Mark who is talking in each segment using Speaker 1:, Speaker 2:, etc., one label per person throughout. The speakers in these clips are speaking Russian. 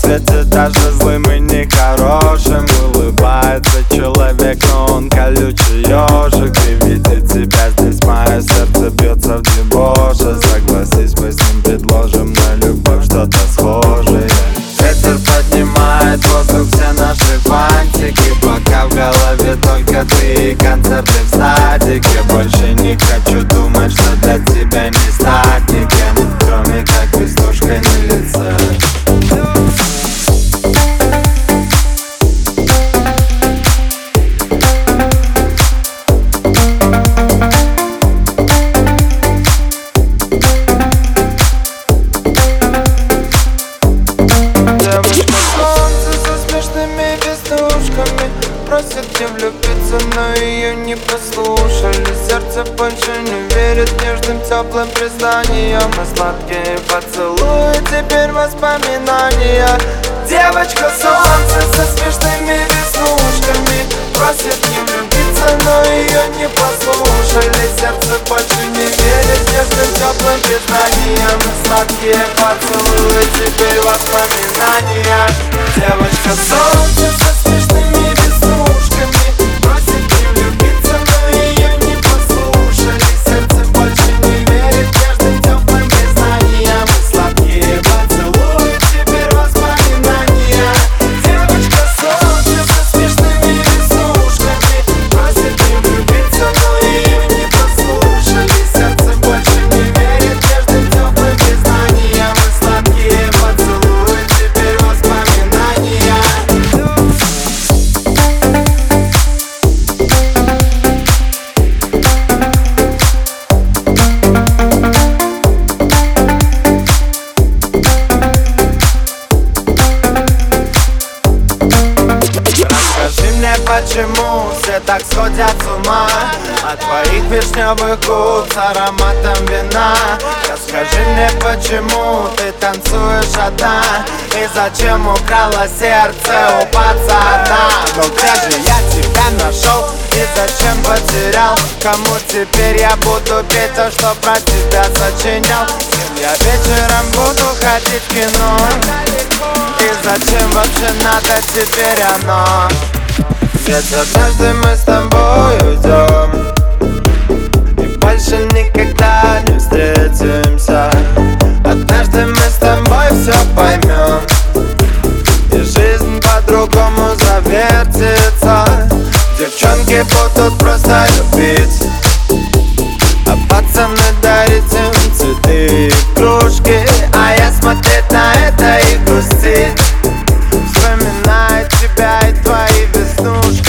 Speaker 1: светит даже злым и нехорошим. Улыбается человек, но он колючий ежик. И видит тебя здесь, мое сердце бьется в дебоше. Согласись, мы с ним предложим на любовь что-то схожее. Ветер поднимает в воздух все наши фантики, пока в голове только ты и концерты в садике. Больше не хочу думать, что для тебя не стать никем, кроме как веснушкой на лице.
Speaker 2: Просит не влюбиться, но ее не послушали. Сердце больше не верит нежным теплым признаниям. И сладкие поцелуи, теперь воспоминания. Девочка солнце со смешными веснушками просит не влюбиться, но ее не послушали. Сердце больше не верит нежным теплым признаниям. И сладкие поцелуи, теперь воспоминания. Девочка солнце со смешными веснушками просит не влюбиться, но ее не послушали. Сердце больше не верит нежным теплым признаниям. И сладкие поцелуи, теперь воспоминания. Девочка солнце со смешными веснушками просит не влюбиться, но ее не послушали. Сердце больше не верит нежным теплым признаниям. И сладкие поцелуи, теперь воспоминания. Расскажи мне, почему все так сходят с ума от твоих вишневых губ с ароматом вина. Расскажи мне, почему ты танцуешь одна и зачем украла сердце у пацана. Но где же я тебя нашел и зачем потерял? Кому теперь я буду петь то, что про тебя сочинял? С кем я вечером буду ходить в кино? И зачем вообще надо теперь оно? Ведь однажды мы с тобой уйдем и больше никогда не встретимся. Однажды мы с тобой все поймем, и жизнь по-другому завертится. Девчонки будут просто любить, а пацаны дарить им цветы и кружки. А я смотреть на это и грустить, вспоминать тебя и твои веснушки.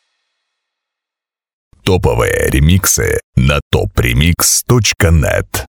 Speaker 3: Топовые ремиксы на topremix.net.